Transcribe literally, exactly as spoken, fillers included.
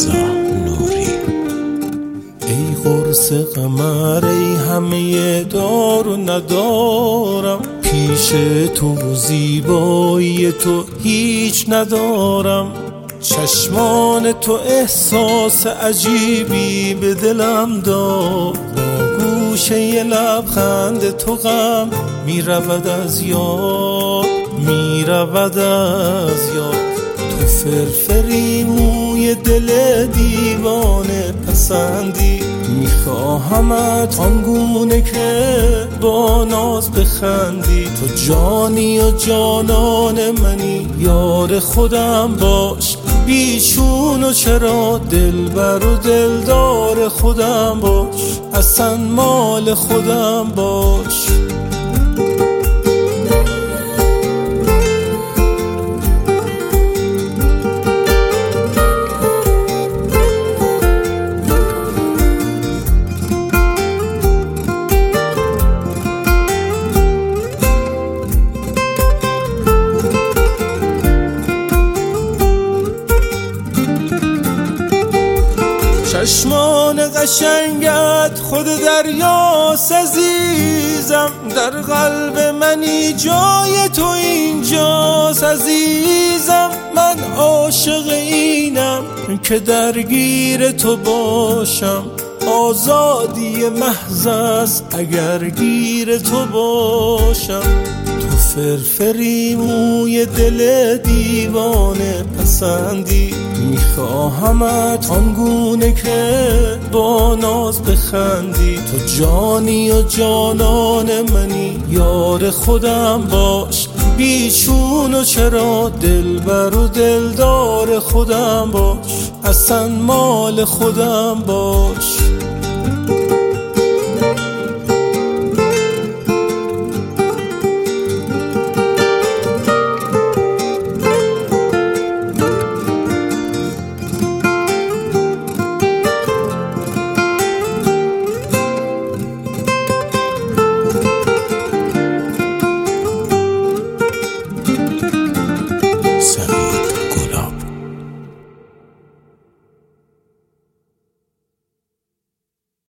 رضا نوری. ای قرص قمر، ای همه دار و ندارم، پیش تو و زیبایی تو هیچ ندارم. چشمان تو احساس عجیبی به دلم داد، با گوشه لبخند تو غم می رود از یاد، می رود از یاد. تو فرفری موی دل دیوانه پسندی، میخواهمت آنگونه که با ناز بخندی. تو جانی و جانان منی، یار خودم باش، بیچون و چرا دلبر و دلدار خودم باش، اصلا مال خودم باش. چشمان قشنگت خود دریاست عزیزم، در قلب منی جای تو اینجاست عزیزم. من عاشق اینم که درگیر تو باشم، آزادی محض است اگر گیر تو باشم. تو فرفری موی دل دیوانه پسندی، میخواهمت آنگونه که با ناز بخندی. تو جانی و جانان منی، یار خودم باش، بیچون و چرا دلبر و دلدار خودم باش، اصلا مال خودم باش.